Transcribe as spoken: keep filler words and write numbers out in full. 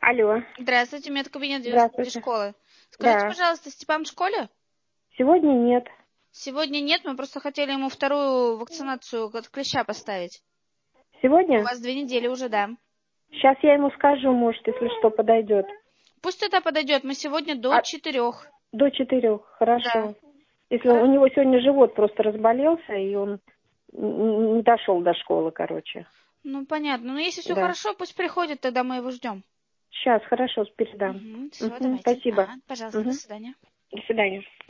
Алло. Здравствуйте, медкабинет девяностой Здравствуйте. школы. Скажите, Да. пожалуйста, Степан в школе? Сегодня нет. Сегодня нет, мы просто хотели ему вторую вакцинацию от клеща поставить. У Сегодня? вас две недели уже, да. Сейчас я ему скажу, может, если что, подойдет. Пусть это подойдет, мы сегодня до А, четырех. до четырех, Да. хорошо. Если Хоро- у него сегодня живот просто разболелся, и он н- не дошел до школы, короче. Ну, понятно. Ну, если все Да. хорошо, пусть приходит, тогда мы его ждем. Сейчас, хорошо, передам. Угу, все, Угу, давайте. спасибо. Ага, пожалуйста, до Угу. свидания. До свидания.